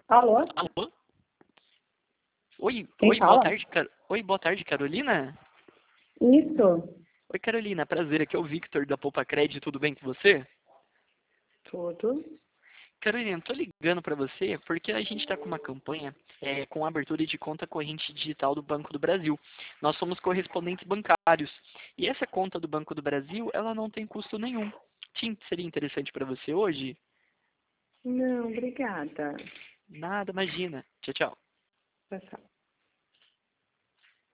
Alô? Alô? Oi, Quem oi, boa fala? tarde, Oi, boa tarde, Carolina. Isso. Oi, Carolina, prazer, aqui é o Victor da Poupa Cred, tudo bem com você? Tudo. Carolina, tô ligando para você porque a gente está com uma campanha com a abertura de conta corrente digital do Banco do Brasil. Nós somos correspondentes bancários e essa conta do Banco do Brasil, ela não tem custo nenhum. Sim, seria interessante para você hoje? Não, obrigada. Nada, imagina. Tchau, tchau. Tchau, tchau.